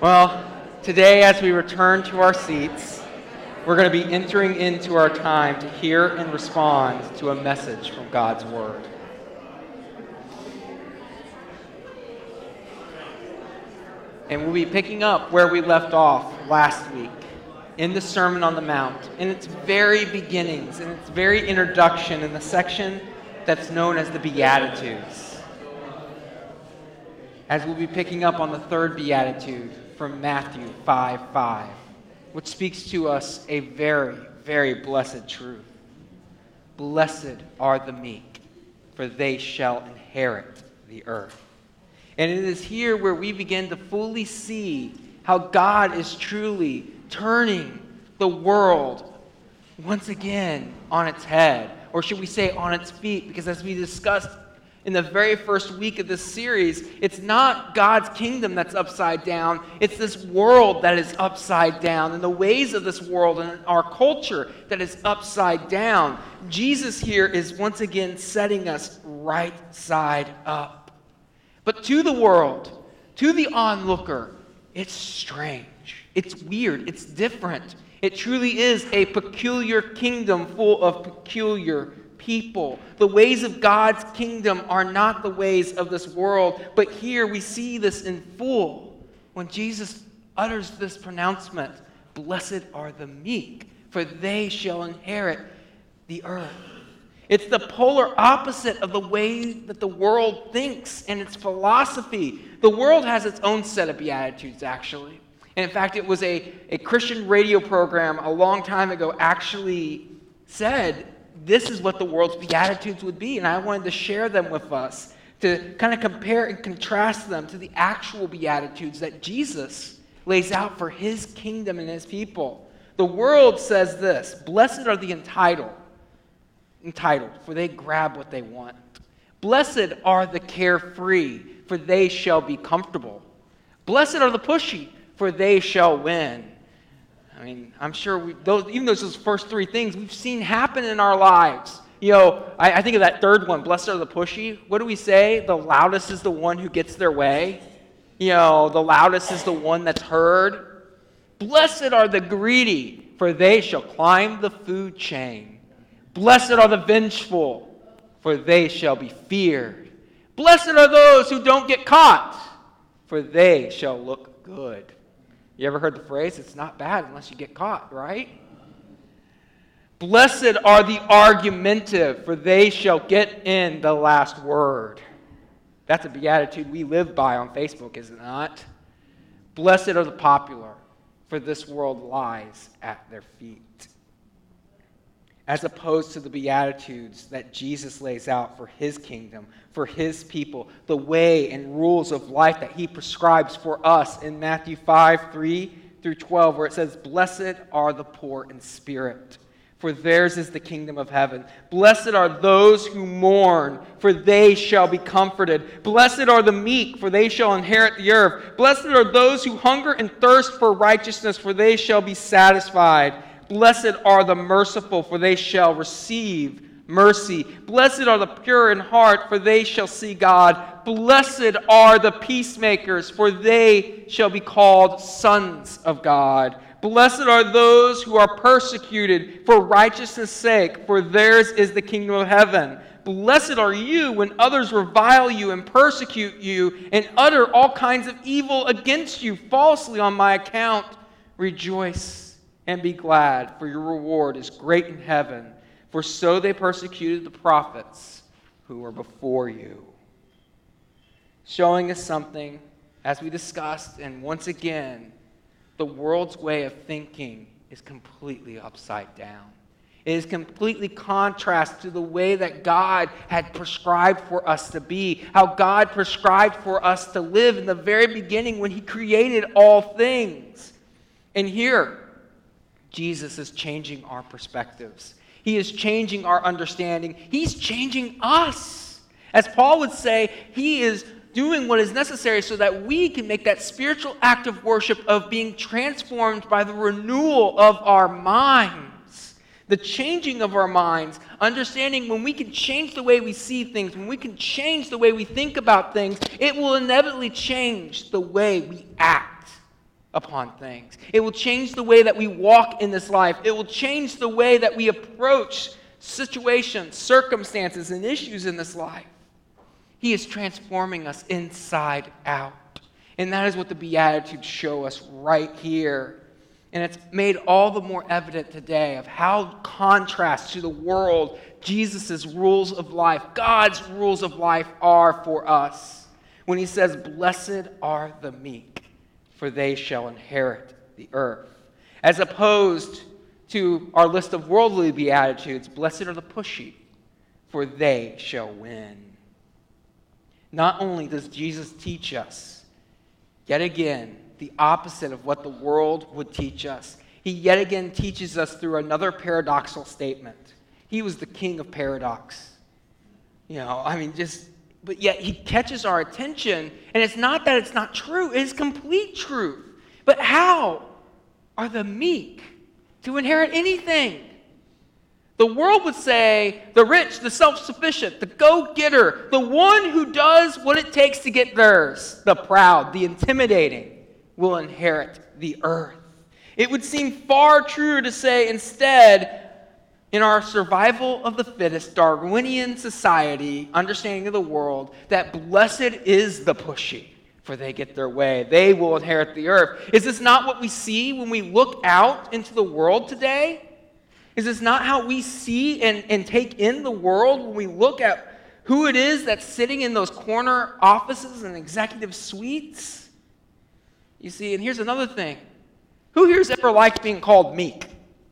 Well, today as we return to our seats, we're going to be entering into our time to hear and respond to a message from God's Word. And we'll be picking up where we left off last week in the Sermon on the Mount, in its very beginnings, in its very introduction, in the section that's known as the Beatitudes. As we'll be picking up on the third Beatitude from Matthew 5:5, which speaks to us a very, very blessed truth. Blessed are the meek, for they shall inherit the earth. And it is here where we begin to fully see how God is truly turning the world once again on its head, or should we say on its feet, because as we discussed in the very first week of this series, it's not God's kingdom that's upside down, it's this world that is upside down, and the ways of this world and our culture that is upside down. Jesus here is once again setting us right side up. But to the world, to the onlooker, it's strange, it's weird, it's different. It truly is a peculiar kingdom full of peculiar people. The ways of God's kingdom are not the ways of this world, but here we see this in full when Jesus utters this pronouncement, "Blessed are the meek, for they shall inherit the earth." It's the polar opposite of the way that the world thinks and its philosophy. The world has its own set of Beatitudes, actually. And in fact, it was a Christian radio program a long time ago actually said this is what the world's Beatitudes would be. And I wanted to share them with us to kind of compare and contrast them to the actual Beatitudes that Jesus lays out for his kingdom and his people. The world says this: blessed are the entitled, for they grab what they want. Blessed are the carefree, for they shall be comfortable. Blessed are the pushy, for they shall win. I mean, I'm sure even those first three things we've seen happen in our lives. You know, I think of that third one, blessed are the pushy. What do we say? The loudest is the one who gets their way. You know, the loudest is the one that's heard. Blessed are the greedy, for they shall climb the food chain. Blessed are the vengeful, for they shall be feared. Blessed are those who don't get caught, for they shall look good. You ever heard the phrase, it's not bad unless you get caught, right? Blessed are the argumentative, for they shall get in the last word. That's a beatitude we live by on Facebook, is it not? Blessed are the popular, for this world lies at their feet. As opposed to the Beatitudes that Jesus lays out for his kingdom, for his people, the way and rules of life that he prescribes for us in Matthew 5:3-12, where it says, "Blessed are the poor in spirit, for theirs is the kingdom of heaven. Blessed are those who mourn, for they shall be comforted. Blessed are the meek, for they shall inherit the earth. Blessed are those who hunger and thirst for righteousness, for they shall be satisfied. Blessed are the merciful, for they shall receive mercy. Blessed are the pure in heart, for they shall see God. Blessed are the peacemakers, for they shall be called sons of God. Blessed are those who are persecuted for righteousness' sake, for theirs is the kingdom of heaven. Blessed are you when others revile you and persecute you and utter all kinds of evil against you falsely on my account. Rejoice and be glad, for your reward is great in heaven. For so they persecuted the prophets who were before you." Showing us something, as we discussed, and once again, the world's way of thinking is completely upside down. It is completely contrast to the way that God had prescribed for us to be, how God prescribed for us to live in the very beginning when he created all things. And here, Jesus is changing our perspectives. He is changing our understanding. He's changing us. As Paul would say, he is doing what is necessary so that we can make that spiritual act of worship of being transformed by the renewal of our minds. The changing of our minds, understanding when we can change the way we see things, when we can change the way we think about things, it will inevitably change the way we act upon things. It will change the way that we walk in this life. It will change the way that we approach situations, circumstances, and issues in this life. He is transforming us inside out. And that is what the Beatitudes show us right here. And it's made all the more evident today of how contrast to the world Jesus' rules of life, God's rules of life are for us. When he says, "Blessed are the meek, for they shall inherit the earth." As opposed to our list of worldly Beatitudes, "Blessed are the pushy, for they shall win." Not only does Jesus teach us, yet again, the opposite of what the world would teach us, he yet again teaches us through another paradoxical statement. He was the king of paradox. But yet he catches our attention, and it's not that it's not true, it is complete truth. But how are the meek to inherit anything? The world would say the rich, the self-sufficient, the go-getter, the one who does what it takes to get theirs, the proud, the intimidating, will inherit the earth. It would seem far truer to say instead, in our survival of the fittest Darwinian society, understanding of the world, that blessed is the pushy, for they get their way. They will inherit the earth. Is this not what we see when we look out into the world today? Is this not how we see and take in the world when we look at who it is that's sitting in those corner offices and executive suites? You see, and here's another thing. Who here's ever liked being called meek?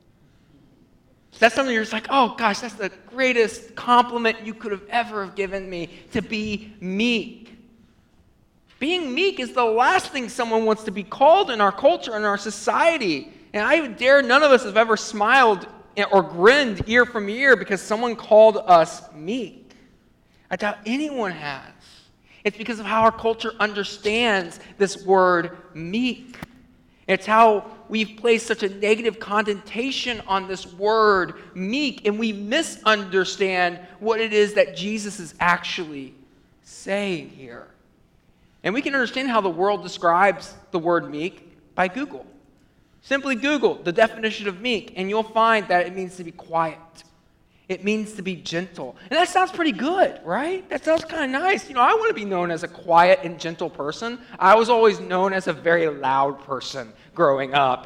That's something you're just like, oh gosh, that's the greatest compliment you could have ever given me, to be meek. Being meek is the last thing someone wants to be called in our culture, in our society. And I would dare none of us have ever smiled or grinned ear from ear because someone called us meek. I doubt anyone has. It's because of how our culture understands this word meek. It's how we've placed such a negative connotation on this word meek, and we misunderstand what it is that Jesus is actually saying here. And we can understand how the world describes the word meek by Google. Simply Google the definition of meek, and you'll find that it means to be quiet. It means to be gentle. And that sounds pretty good, right? That sounds kind of nice. I want to be known as a quiet and gentle person. I was always known as a very loud person growing up.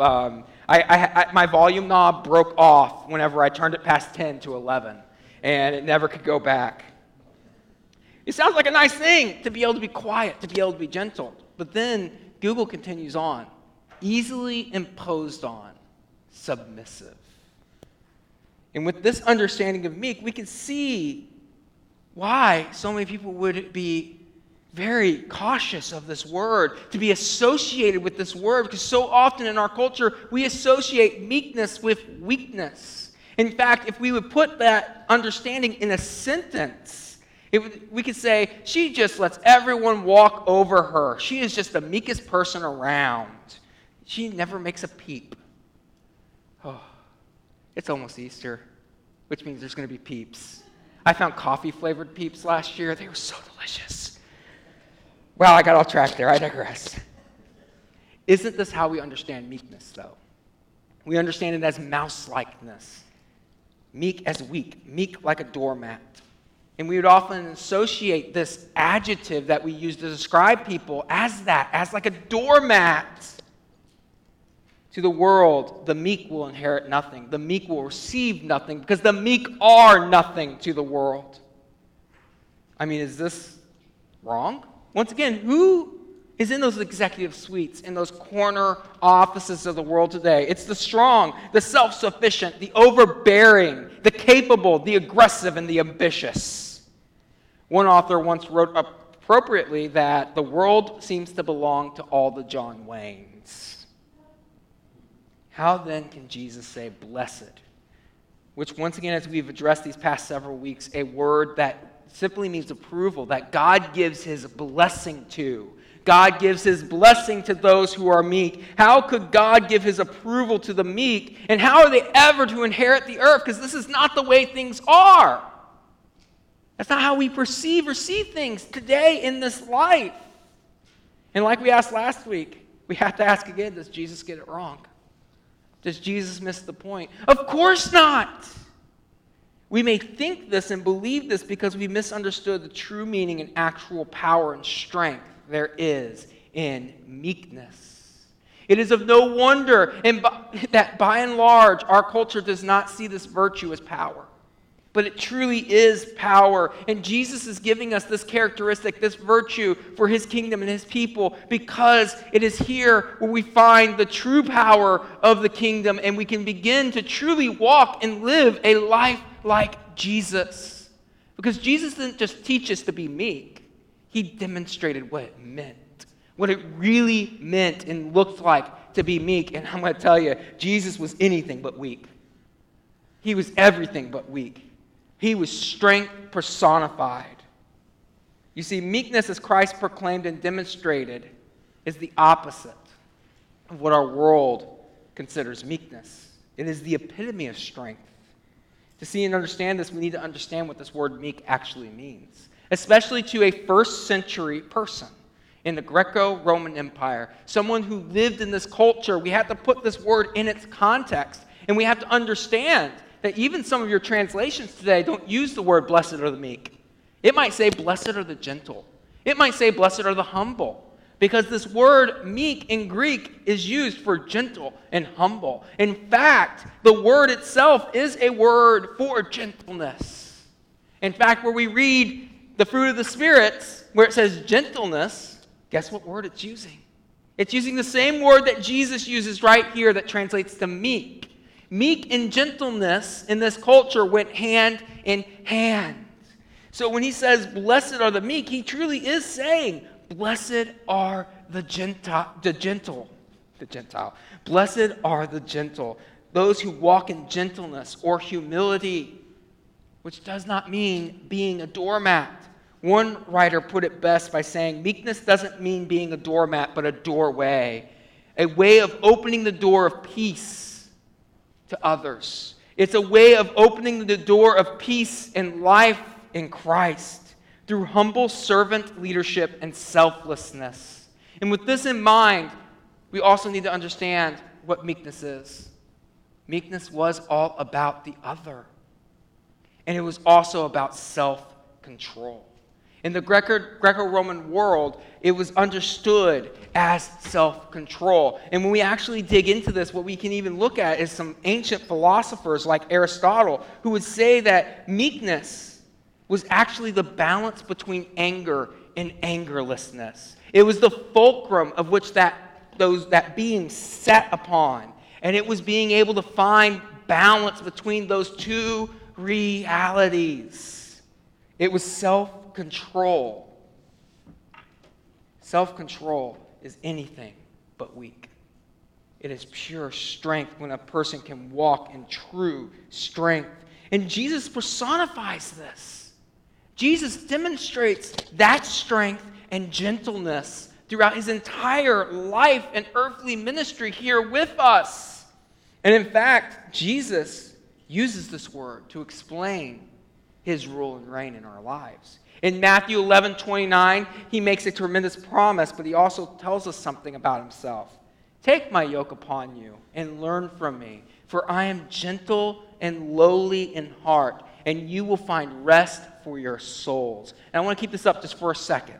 My volume knob broke off whenever I turned it past 10 to 11, and it never could go back. It sounds like a nice thing to be able to be quiet, to be able to be gentle. But then Google continues on. Easily imposed on, submissive. And with this understanding of meek, we can see why so many people would be very cautious of this word, to be associated with this word, because so often in our culture, we associate meekness with weakness. In fact, if we would put that understanding in a sentence, we could say, she just lets everyone walk over her. She is just the meekest person around. She never makes a peep. Oh, it's almost Easter, which means there's going to be peeps. I found coffee-flavored peeps last year. They were so delicious. Wow, I got off track there. I digress. Isn't this how we understand meekness, though? We understand it as mouse-likeness. Meek as weak. Meek like a doormat. And we would often associate this adjective that we use to describe people as that, as like a doormat. To the world, the meek will inherit nothing. The meek will receive nothing because the meek are nothing to the world. Is this wrong? Once again, who is in those executive suites, in those corner offices of the world today? It's the strong, the self-sufficient, the overbearing, the capable, the aggressive, and the ambitious. One author once wrote appropriately that the world seems to belong to all the John Waynes. How then can Jesus say blessed? Which once again, as we've addressed these past several weeks, a word that simply means approval, that God gives his blessing to. God gives his blessing to those who are meek. How could God give his approval to the meek? And how are they ever to inherit the earth? Because this is not the way things are. That's not how we perceive or see things today in this life. And like we asked last week, We have to ask again, does Jesus get it wrong? Does Jesus miss the point? Of course not. We may think this and believe this because we misunderstood the true meaning and actual power and strength there is in meekness. It is of no wonder that by and large our culture does not see this virtue as power. But it truly is power. And Jesus is giving us this characteristic, this virtue for his kingdom and his people, because it is here where we find the true power of the kingdom and we can begin to truly walk and live a life like Jesus. Because Jesus didn't just teach us to be meek. He demonstrated what it meant, what it really meant and looked like to be meek. And I'm going to tell you, Jesus was anything but weak. He was everything but weak. He was strength personified. You see, meekness, as Christ proclaimed and demonstrated, is the opposite of what our world considers meekness. It is the epitome of strength. To see and understand this, we need to understand what this word meek actually means, especially to a first century person in the Greco-Roman Empire, someone who lived in this culture. We have to put this word in its context, and we have to understand that even some of your translations today don't use the word blessed are the meek. It might say blessed are the gentle. It might say blessed are the humble, because this word meek in Greek is used for gentle and humble. In fact, the word itself is a word for gentleness. In fact, where we read the fruit of the Spirit, where it says gentleness, guess what word it's using? It's using the same word that Jesus uses right here that translates to meek. Meek and gentleness in this culture went hand in hand. So when he says, blessed are the meek, he truly is saying, blessed are the gentle. Blessed are the gentle. Those who walk in gentleness or humility, which does not mean being a doormat. One writer put it best by saying, meekness doesn't mean being a doormat, but a doorway. A way of opening the door of peace to others. It's a way of opening the door of peace and life in Christ through humble servant leadership and selflessness. And with this in mind, we also need to understand what meekness is. Meekness was all about the other. And it was also about self-control. In the Greco-Roman world, it was understood as self-control. And when we actually dig into this, what we can even look at is some ancient philosophers like Aristotle, who would say that meekness was actually the balance between anger and angerlessness. It was the fulcrum of which that being sat upon. And it was being able to find balance between those two realities. It was self-control. Self-control is anything but weak. It is pure strength when a person can walk in true strength. And Jesus personifies this. Jesus demonstrates that strength and gentleness throughout his entire life and earthly ministry here with us. And in fact, Jesus uses this word to explain his rule and reign in our lives. In Matthew 11:29, he makes a tremendous promise, but he also tells us something about himself. Take my yoke upon you and learn from me, for I am gentle and lowly in heart, and you will find rest for your souls. And I want to keep this up just for a second.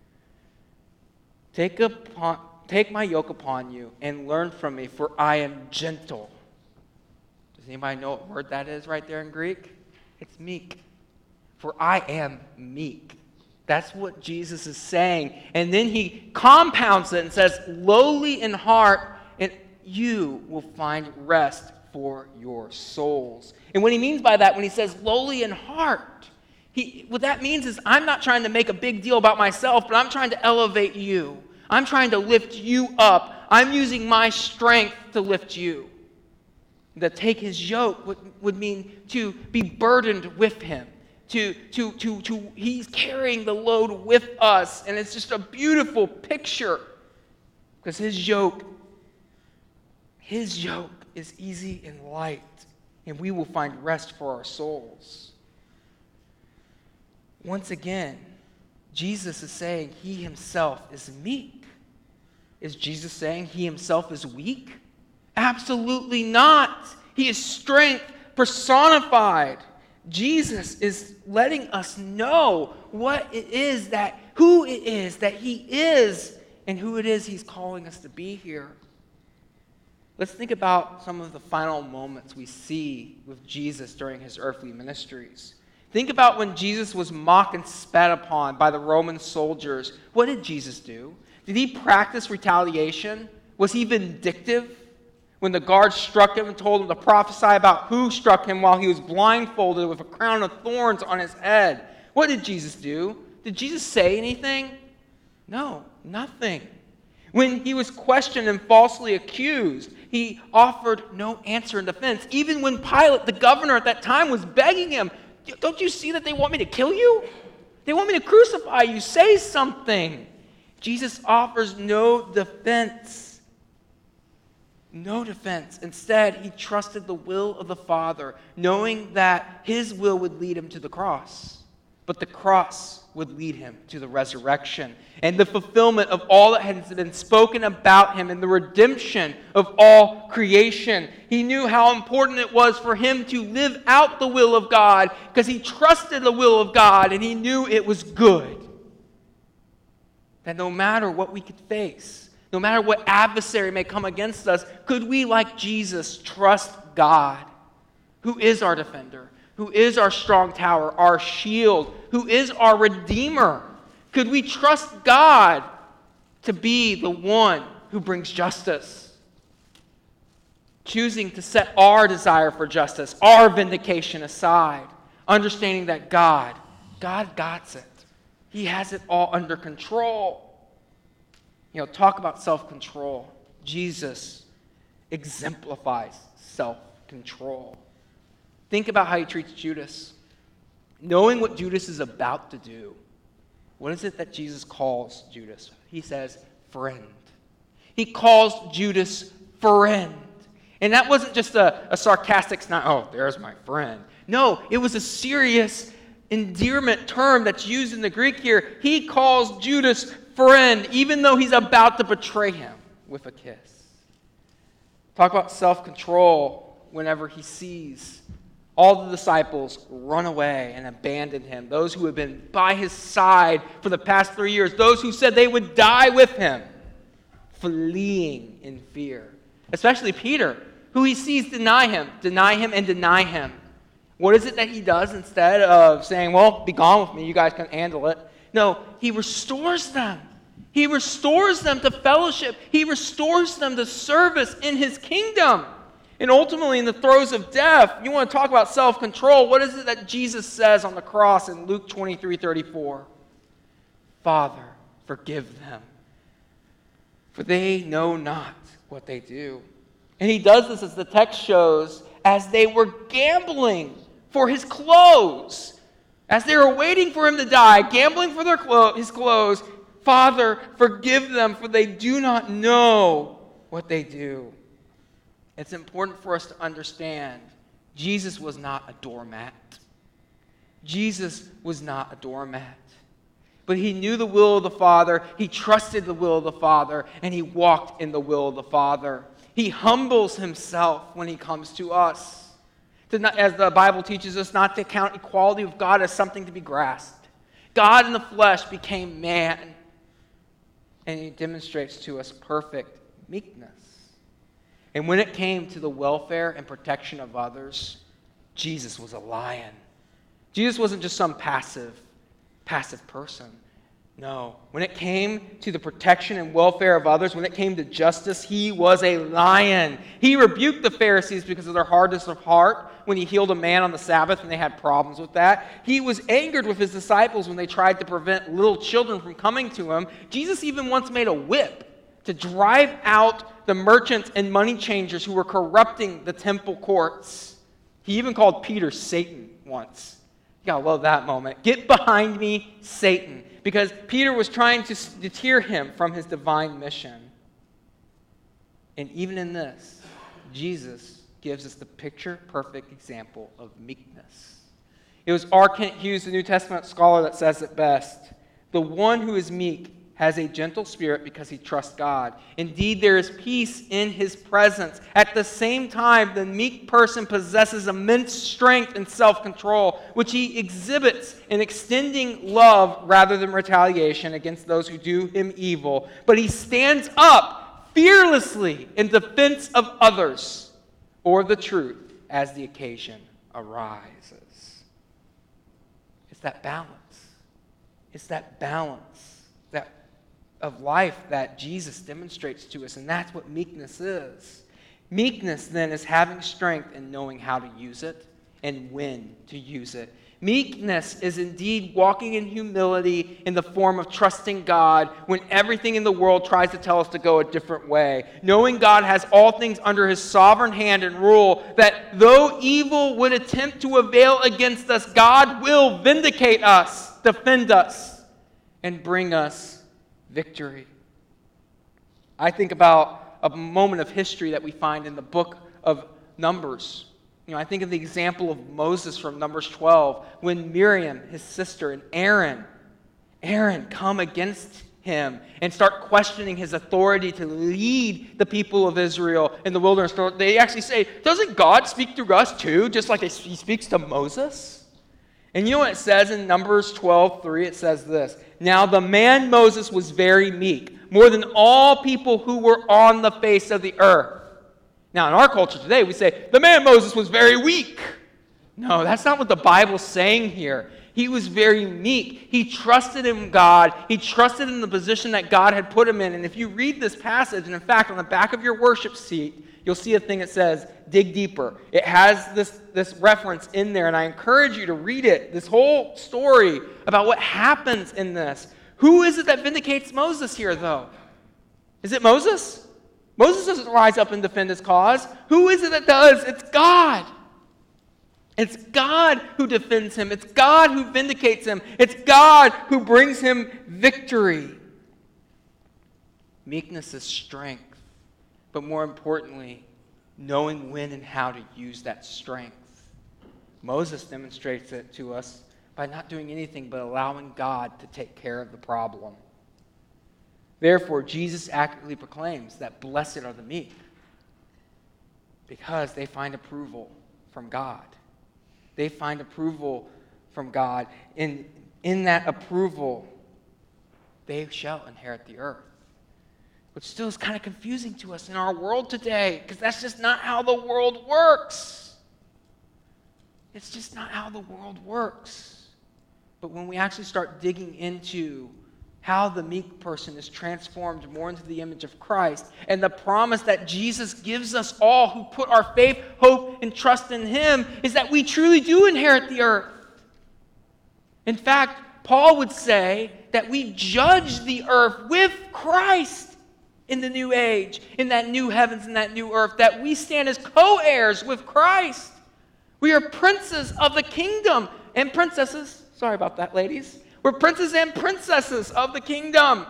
Take my yoke upon you and learn from me, for I am gentle. Does anybody know what word that is right there in Greek? It's meek. For I am meek. That's what Jesus is saying. And then he compounds it and says, lowly in heart, and you will find rest for your souls. And what he means by that, when he says lowly in heart, what that means is I'm not trying to make a big deal about myself, but I'm trying to elevate you. I'm trying to lift you up. I'm using my strength to lift you. To take his yoke would mean to be burdened with him. He's carrying the load with us, and it's just a beautiful picture because his yoke is easy and light, and we will find rest for our souls. Once again, Jesus is saying he himself is meek. Is Jesus saying he himself is weak? Absolutely not. He is strength personified. Jesus is letting us know who it is that he is and who it is he's calling us to be here. Let's think about some of the final moments we see with Jesus during his earthly ministries. Think about when Jesus was mocked and spat upon by the Roman soldiers. What did Jesus do? Did he practice retaliation? Was he vindictive? When the guards struck him and told him to prophesy about who struck him while he was blindfolded with a crown of thorns on his head. What did Jesus do? Did Jesus say anything? No, nothing. When he was questioned and falsely accused, he offered no answer in defense. Even when Pilate, the governor at that time, was begging him, "Don't you see that they want me to kill you? They want me to crucify you. Say something." Jesus offers no defense. No defense. Instead, he trusted the will of the Father, knowing that his will would lead him to the cross. But the cross would lead him to the resurrection and the fulfillment of all that had been spoken about him and the redemption of all creation. He knew how important it was for him to live out the will of God because he trusted the will of God and he knew it was good. That no matter what we could face, no matter what adversary may come against us, could we, like Jesus, trust God, who is our defender, who is our strong tower, our shield, who is our Redeemer? Could we trust God to be the one who brings justice? Choosing to set our desire for justice, our vindication aside, understanding that God got it. He has it all under control. Talk about self-control. Jesus exemplifies self-control. Think about how he treats Judas. Knowing what Judas is about to do, what is it that Jesus calls Judas? He says, friend. He calls Judas friend. And that wasn't just a sarcastic snide, "Oh, there's my friend." No, it was a serious endearment term that's used in the Greek here. He calls Judas friend, even though he's about to betray him with a kiss. Talk about self-control whenever he sees all the disciples run away and abandon him. Those who have been by his side for the past 3 years. Those who said they would die with him. Fleeing in fear. Especially Peter, who he sees deny him, and deny him. What is it that he does instead of saying, "Well, be gone with me, you guys can handle it"? No, he restores them. He restores them to fellowship. He restores them to service in his kingdom. And ultimately, in the throes of death, you want to talk about self-control. What is it that Jesus says on the cross in Luke 23:34? "Father, forgive them, for they know not what they do." And he does this, as the text shows, as they were gambling for his clothes. As they were waiting for him to die, gambling for his clothes, "Father, forgive them, for they do not know what they do." It's important for us to understand Jesus was not a doormat. Jesus was not a doormat. But he knew the will of the Father, he trusted the will of the Father, and he walked in the will of the Father. He humbles himself when he comes to us. As the Bible teaches us, not to count equality with God as something to be grasped. God in the flesh became man, and he demonstrates to us perfect meekness. And when it came to the welfare and protection of others, Jesus was a lion. Jesus wasn't just some passive person. No. When it came to the protection and welfare of others, when it came to justice, he was a lion. He rebuked the Pharisees because of their hardness of heart when he healed a man on the Sabbath and they had problems with that. He was angered with his disciples when they tried to prevent little children from coming to him. Jesus even once made a whip to drive out the merchants and money changers who were corrupting the temple courts. He even called Peter Satan once. You gotta love that moment. "Get behind me, Satan." Because Peter was trying to deter him from his divine mission. And even in this, Jesus gives us the picture-perfect example of meekness. It was R. Kent Hughes, the New Testament scholar, that says it best. "The one who is meek has a gentle spirit because he trusts God. Indeed, there is peace in his presence. At the same time, the meek person possesses immense strength and self-control, which he exhibits in extending love rather than retaliation against those who do him evil. But he stands up fearlessly in defense of others or the truth as the occasion arises. It's that balance. It's that balance of life that Jesus demonstrates to us, and that's what meekness is. Meekness, then, is having strength and knowing how to use it and when to use it. Meekness is indeed walking in humility in the form of trusting God when everything in the world tries to tell us to go a different way. Knowing God has all things under his sovereign hand and rule, that though evil would attempt to avail against us, God will vindicate us, defend us, and bring us victory. I think about a moment of history that we find in the book of Numbers. I think of the example of Moses from Numbers 12, when Miriam, his sister, and Aaron come against him and start questioning his authority to lead the people of Israel in the wilderness. They actually say, doesn't God speak through us too, just like he speaks to Moses? And you know what it says in Numbers 12:3? It says this: "Now the man Moses was very meek, more than all people who were on the face of the earth." Now in our culture today, we say, the man Moses was very weak. No, that's not what the Bible's saying here. He was very meek. He trusted in God. He trusted in the position that God had put him in. And if you read this passage, and in fact, on the back of your worship seat, you'll see a thing that says, dig deeper. It has this reference in there, and I encourage you to read it, this whole story about what happens in this. Who is it that vindicates Moses here, though? Is it Moses? Moses doesn't rise up and defend his cause. Who is it that does? It's God. It's God who defends him. It's God who vindicates him. It's God who brings him victory. Meekness is strength. But more importantly, knowing when and how to use that strength. Moses demonstrates it to us by not doing anything but allowing God to take care of the problem. Therefore, Jesus accurately proclaims that blessed are the meek because they find approval from God. They find approval from God. And in that approval, they shall inherit the earth. Which still is kind of confusing to us in our world today, because that's just not how the world works. It's just not how the world works. But when we actually start digging into how the meek person is transformed more into the image of Christ, and the promise that Jesus gives us all who put our faith, hope, and trust in him is that we truly do inherit the earth. In fact, Paul would say that we judge the earth with Christ in the new age, in that new heavens and that new earth, that we stand as co-heirs with Christ. We are princes of the kingdom and princesses. Sorry about that, ladies. We're princes and princesses of the kingdom.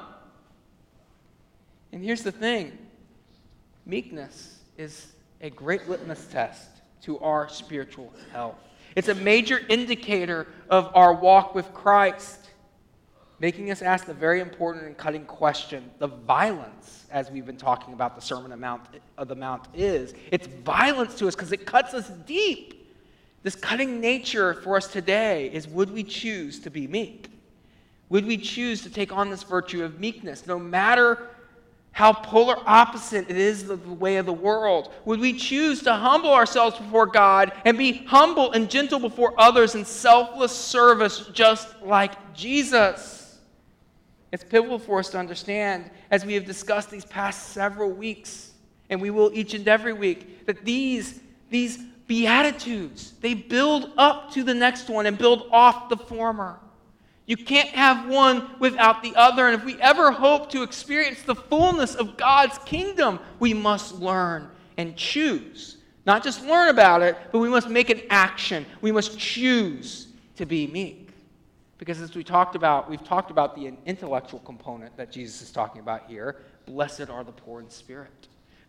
And here's the thing. Meekness is a great litmus test to our spiritual health. It's a major indicator of our walk with Christ, making us ask the very important and cutting question. The violence, as we've been talking about the Sermon of the Mount is, it's violence to us because it cuts us deep. This cutting nature for us today is, would we choose to be meek? Would we choose to take on this virtue of meekness, no matter how polar opposite it is of the way of the world? Would we choose to humble ourselves before God and be humble and gentle before others in selfless service just like Jesus? It's pivotal for us to understand, as we have discussed these past several weeks, and we will each and every week, that these Beatitudes, they build up to the next one and build off the former. You can't have one without the other. And if we ever hope to experience the fullness of God's kingdom, we must learn and choose. Not just learn about it, but we must make an action. We must choose to be meek. Because as we've talked about the intellectual component that Jesus is talking about here. Blessed are the poor in spirit.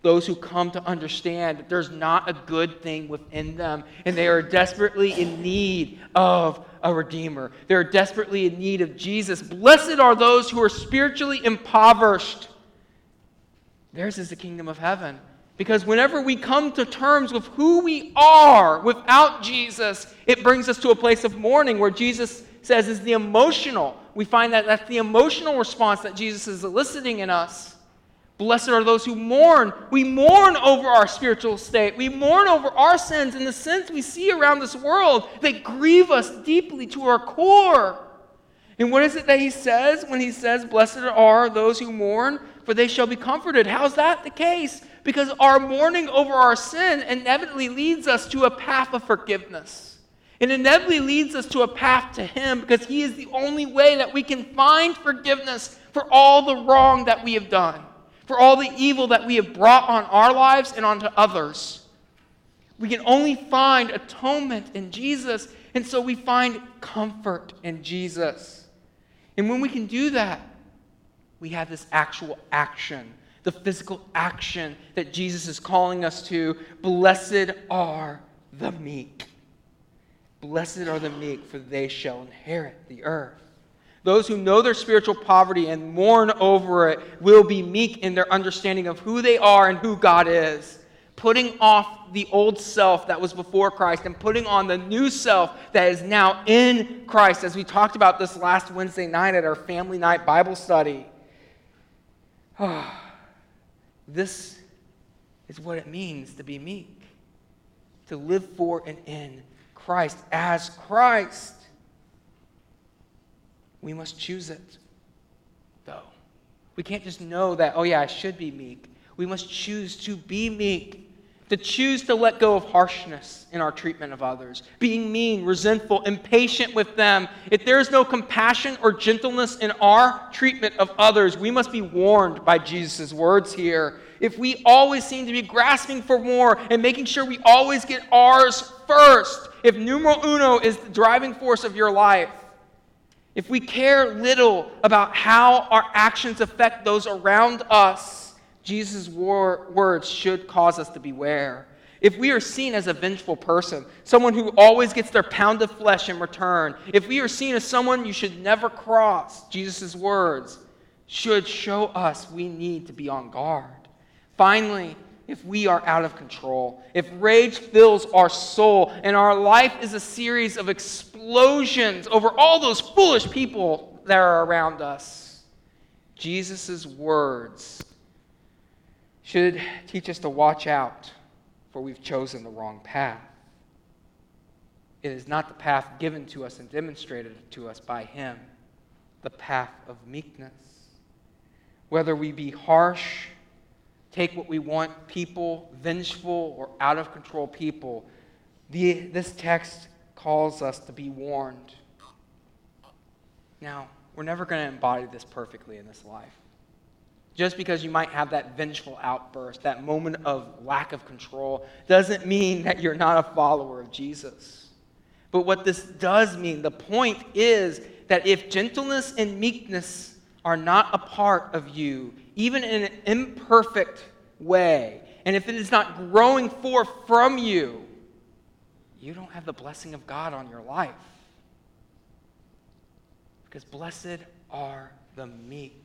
Those who come to understand that there's not a good thing within them, and they are desperately in need of a Redeemer. They are desperately in need of Jesus. Blessed are those who are spiritually impoverished. Theirs is the kingdom of heaven. Because whenever we come to terms with who we are without Jesus, it brings us to a place of mourning where Jesus says is the emotional. We find that that's the emotional response that Jesus is eliciting in us. Blessed are those who mourn. We mourn over our spiritual state. We mourn over our sins and the sins we see around this world that grieve us deeply to our core. And what is it that he says when he says, blessed are those who mourn, for they shall be comforted? How's that the case? Because our mourning over our sin inevitably leads us to a path of forgiveness. It inevitably leads us to a path to him because he is the only way that we can find forgiveness for all the wrong that we have done, for all the evil that we have brought on our lives and onto others. We can only find atonement in Jesus, and so we find comfort in Jesus. And when we can do that, we have this actual action, the physical action that Jesus is calling us to. Blessed are the meek. Blessed are the meek, for they shall inherit the earth. Those who know their spiritual poverty and mourn over it will be meek in their understanding of who they are and who God is. Putting off the old self that was before Christ and putting on the new self that is now in Christ, as we talked about this last Wednesday night at our family night Bible study. This is what it means to be meek, to live for and in Christ as Christ. We must choose it, though. We can't just know that, oh yeah, I should be meek. We must choose to be meek, to choose to let go of harshness in our treatment of others, being mean, resentful, impatient with them. If there is no compassion or gentleness in our treatment of others, we must be warned by Jesus' words here. If we always seem to be grasping for more and making sure we always get ours first, if numero uno is the driving force of your life, if we care little about how our actions affect those around us, Jesus' words should cause us to beware. If we are seen as a vengeful person, someone who always gets their pound of flesh in return, if we are seen as someone you should never cross, Jesus' words should show us we need to be on guard. Finally, if we are out of control, if rage fills our soul and our life is a series of explosions over all those foolish people that are around us, Jesus' words should teach us to watch out, for we've chosen the wrong path. It is not the path given to us and demonstrated to us by him, the path of meekness. Whether we be harsh, take what we want people, vengeful or out of control people, this text calls us to be warned. Now, we're never going to embody this perfectly in this life. Just because you might have that vengeful outburst, that moment of lack of control, doesn't mean that you're not a follower of Jesus. But what this does mean, the point is that if gentleness and meekness are not a part of you, even in an imperfect way, and if it is not growing forth from you, you don't have the blessing of God on your life. Because blessed are the meek.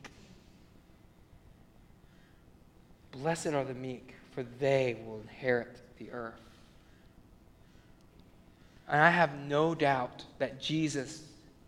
Blessed are the meek, for they will inherit the earth. And I have no doubt that Jesus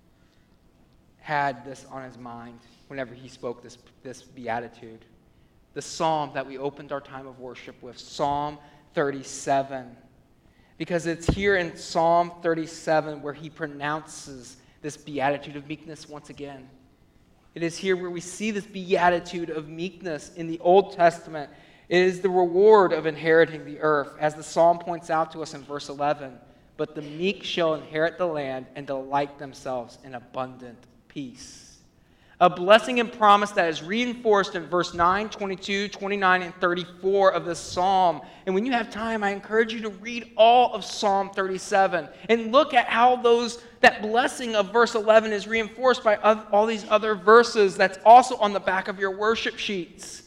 had this on his mind whenever he spoke this beatitude. The psalm that we opened our time of worship with, Psalm 37. Because it's here in Psalm 37 where he pronounces this beatitude of meekness once again. It is here where we see this beatitude of meekness in the Old Testament. It is the reward of inheriting the earth, as the psalm points out to us in verse 11. But the meek shall inherit the land and delight themselves in abundant peace. A blessing and promise that is reinforced in verse 9, 22, 29, and 34 of this psalm. And when you have time, I encourage you to read all of Psalm 37 and look at how that blessing of verse 11 is reinforced by all these other verses that's also on the back of your worship sheets.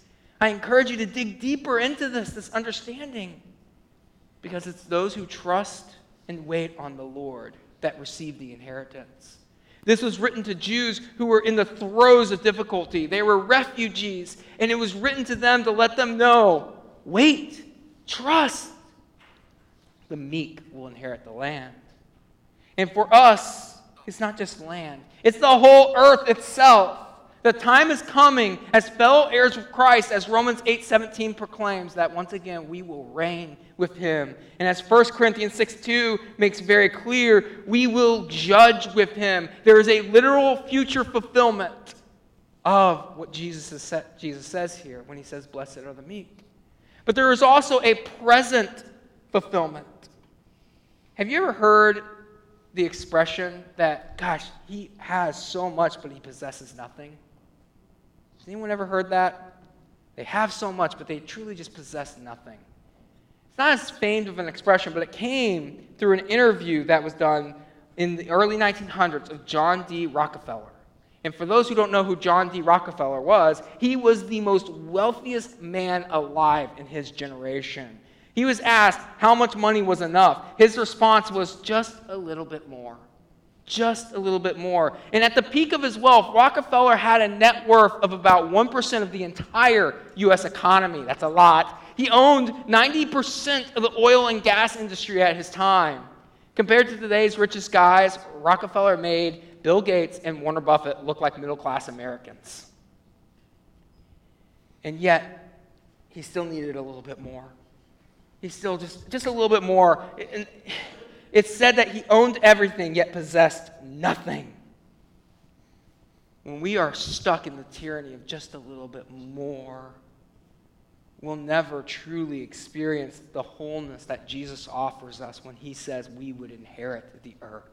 I encourage you to dig deeper into this understanding, because it's those who trust and wait on the Lord that receive the inheritance. This was written to Jews who were in the throes of difficulty. They were refugees, and it was written to them to let them know, wait, trust. The meek will inherit the land. And for us, it's not just land. It's the whole earth itself. The time is coming as fellow heirs with Christ, as Romans 8:17 proclaims, that once again we will reign with him. And as 1 Corinthians 6:2 makes very clear, we will judge with him. There is a literal future fulfillment of what Jesus says here when he says, blessed are the meek. But there is also a present fulfillment. Have you ever heard the expression that, gosh, he has so much, but he possesses nothing? Has anyone ever heard that? They have so much, but they truly just possess nothing. It's not as famed of an expression, but it came through an interview that was done in the early 1900s of John D. Rockefeller. And for those who don't know who John D. Rockefeller was, he was the most wealthiest man alive in his generation. He was asked how much money was enough. His response was just a little bit more. Just a little bit more. And at the peak of his wealth, Rockefeller had a net worth of about 1% of the entire U.S. economy. That's a lot. He owned 90% of the oil and gas industry at his time. Compared to today's richest guys, Rockefeller made Bill Gates and Warren Buffett look like middle-class Americans. And yet, he still needed a little bit more. He still just a little bit more. It's said that he owned everything, yet possessed nothing. When we are stuck in the tyranny of just a little bit more, we'll never truly experience the wholeness that Jesus offers us when he says we would inherit the earth.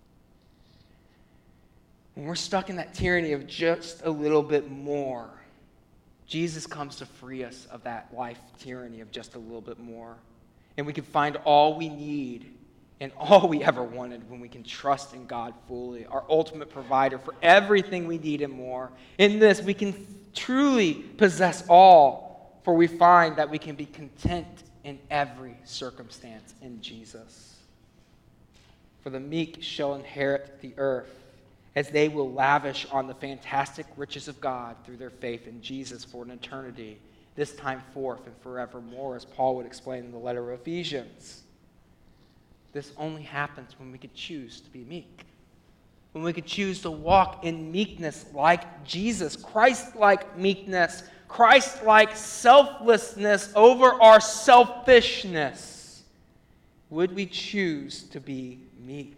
When we're stuck in that tyranny of just a little bit more, Jesus comes to free us of that life tyranny of just a little bit more. And we can find all we need and all we ever wanted when we can trust in God fully, our ultimate provider for everything we need and more. In this, we can truly possess all, for we find that we can be content in every circumstance in Jesus. For the meek shall inherit the earth, as they will lavish on the fantastic riches of God through their faith in Jesus for an eternity, this time forth and forevermore, as Paul would explain in the letter of Ephesians. This only happens when we could choose to be meek. When we could choose to walk in meekness like Jesus, Christ-like meekness, Christ-like selflessness over our selfishness. Would we choose to be meek?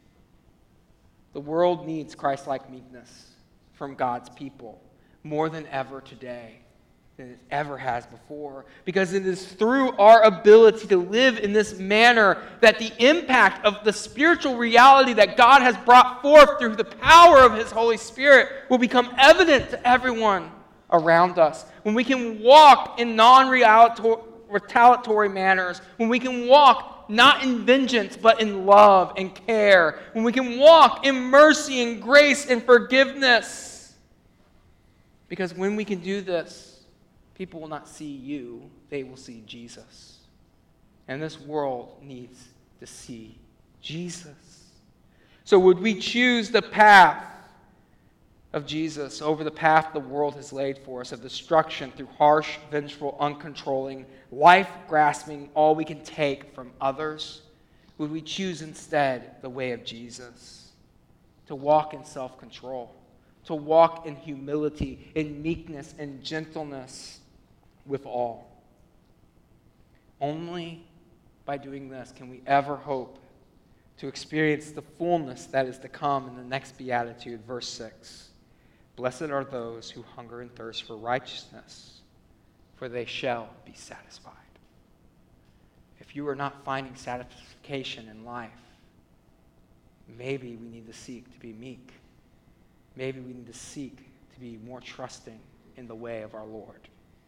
The world needs Christ-like meekness from God's people more than ever today, than it ever has before, because it is through our ability to live in this manner that the impact of the spiritual reality that God has brought forth through the power of his Holy Spirit will become evident to everyone around us. When we can walk in non-retaliatory manners, when we can walk not in vengeance, but in love and care, when we can walk in mercy and grace and forgiveness. Because when we can do this, people will not see you, they will see Jesus. And this world needs to see Jesus. So would we choose the path of Jesus over the path the world has laid for us of destruction through harsh, vengeful, uncontrolling, life-grasping, all we can take from others? Would we choose instead the way of Jesus, to walk in self-control, to walk in humility, in meekness, and gentleness with all? Only by doing this can we ever hope to experience the fullness that is to come in the next beatitude, verse 6. Blessed are those who hunger and thirst for righteousness, for they shall be satisfied. If you are not finding satisfaction in life, maybe we need to seek to be meek. Maybe we need to seek to be more trusting in the way of our Lord.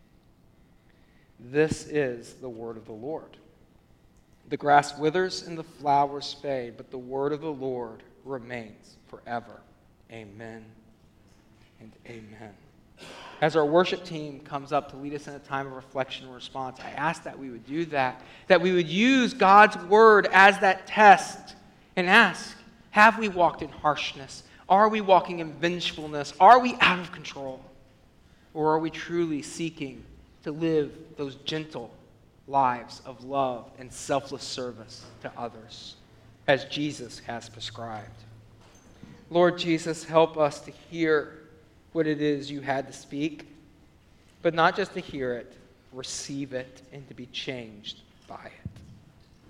This is the word of the Lord. The grass withers and the flowers fade, but the word of the Lord remains forever. Amen and amen. As our worship team comes up to lead us in a time of reflection and response, I ask that we would do that we would use God's word as that test and ask, have we walked in harshness? Are we walking in vengefulness? Are we out of control? Or are we truly seeking to live those gentle lives of love and selfless service to others, as Jesus has prescribed? Lord Jesus, help us to hear what it is you had to speak, but not just to hear it, receive it and to be changed by it.